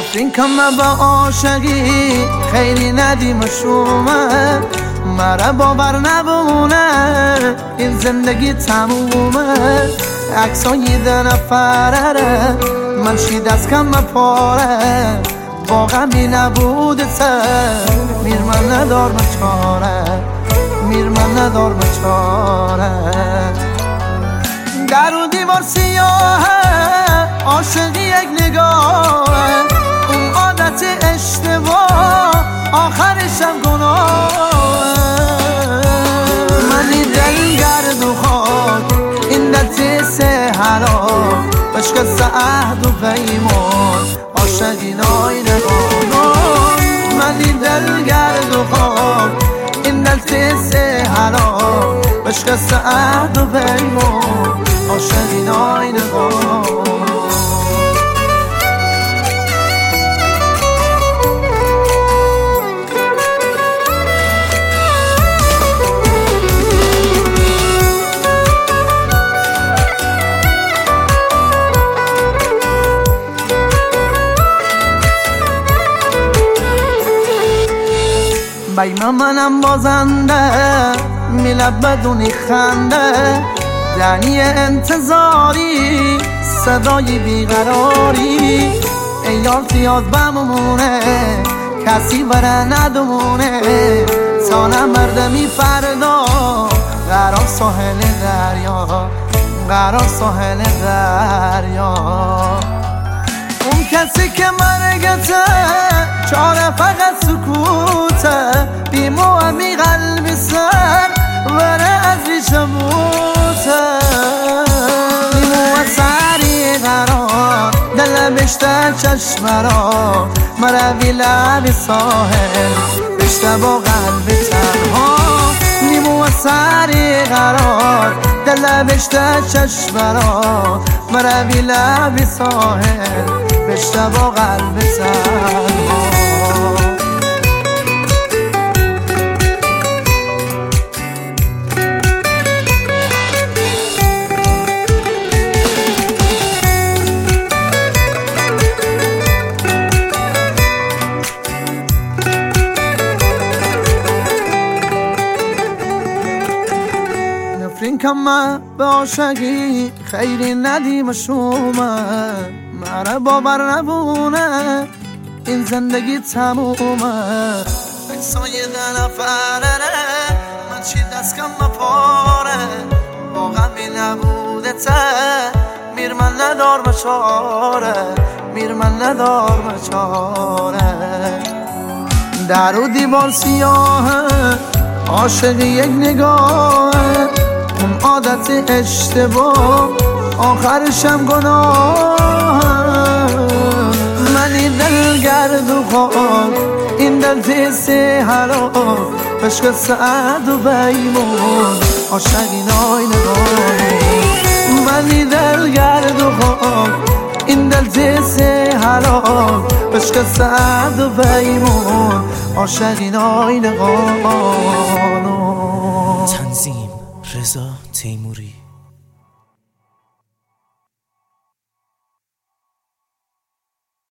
نفرین کم با عاشقی خیلی ندیم شومه مرا باور نبونه این زندگی تمومه عکسای ده نفره من شید از کم پاره با غمی نبوده میر من ندار مچاره میر من ندار مچاره در و دیوار سیاهه عاشقی یک نگاهه اون عادت اشتباه آخرشم گناهه منی دل گرد و خاک این دل سهرا بشکست عهد و پیمان عاشقی نای نگاه منی دل گرد و خاک این دل سهرا بشکست عهد و پیمان عاشقی نای نگاه بیم منم بازنده میلب بدونی خنده دنی انتظاری صدای بیقراری ایار زیاد بمونه کسی بره ندونه تا نمردمی فردا قرار ساحل دریا قرار ساحل دریا اون کسی که مرگته چاره فقط سکوته بیمو همی قلبی سر وره از ریشه بوته بیمو سری قرار دل بشته چشم را مروی لبی ساحل بشته با قلبی تنها بیمو سری قرار دل بشته چشم را مروی لبی ساحل بشته با قلبی تنها نفرین کم به عاشقی خیلی ندیم شومه مرا باور نبونه این زندگی تمومه عکسای ده نفره من چی دست کم پاره با غمی نبوده میر من ندار مچاره میر من ندار مچاره در و دیوار سیاهه عاشقی یک نگاهه اون عادت اشتباه آخرشم گناه منی دل گرد و خاک این دل تیسه حلاک عشق سعد و بیمون عاشقی نای نگاه منی دل گرد و خاک این دل تیسه حلاک عشق سعد و بیمون عاشقی نای نگاه تنظیم رضا تیموری